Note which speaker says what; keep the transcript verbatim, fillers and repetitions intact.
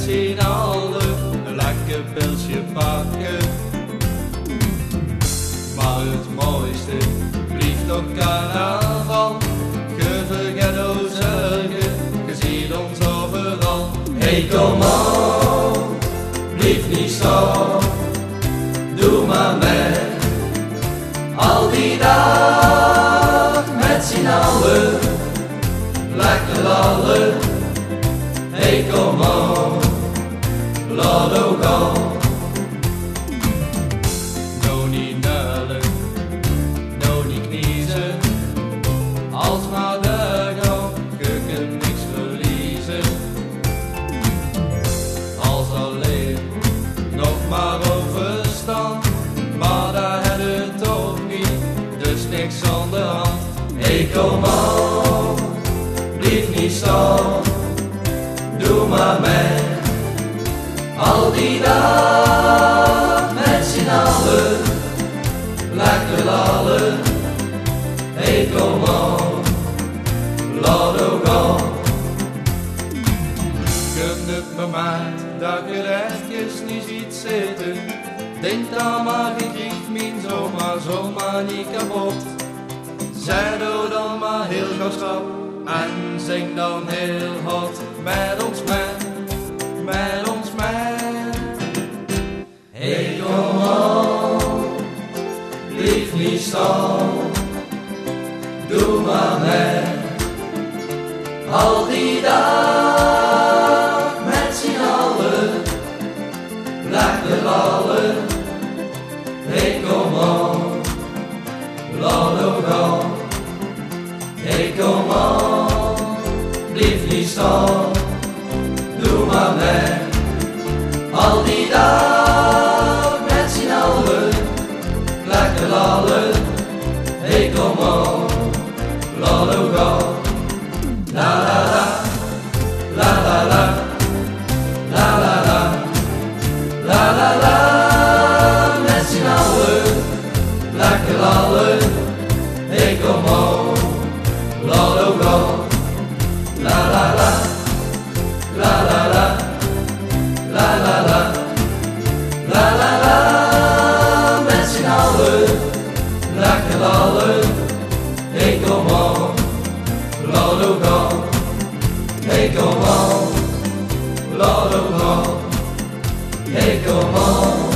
Speaker 1: z'n allen een lekker pilsje pakken. Maar het mooiste blijft toch carnaval. Je vergeet al zorgen, je ziet ons overal. Hey, kom op, blijf niet staan, doe maar mee. Al die dag met z'n allen, lekker lallen. Hey, kom op, laat ook al. Nou niet nuilen, nou niet kniezen, als maar doorgaan, je kunt niks verliezen. Als alleen nog maar overstaan, maar daar heb je toch niet, dus niks aan de hand. Hey, kom op, blijf niet staan, doe maar mee. Al die dag met z'n allen, lekker lallen. Hey, kom op, laat ook al. Gun het me maar dat je er echt niet ziet zitten. Denk dan maar, je krijgt mijn zomaar, zomaar niet kapot. Zij doe dan maar heel gauw stap en zing dan heel hard met ons mee, met ons mee. Hey, kom op, blijf niet staan, doe maar mee. Al die dag met z'n allen, lekker lallen. Hey, kom op, laat ook al. Hey, kom op, blijf niet staan, doe maar mee. Al die dag met z'n allen, lekker lallen. Hey, kom op, laat ook al. La la la, la la la, la la la, la la la, met z'n allen, lekker lallen. Hey, kom op, laat ook al. La la la, la la la, la la la, la la la, met z'n allen, lekker lallen. Hey, kom op, laat ook al. Hey, kom op, laat ook al. Hey, kom op.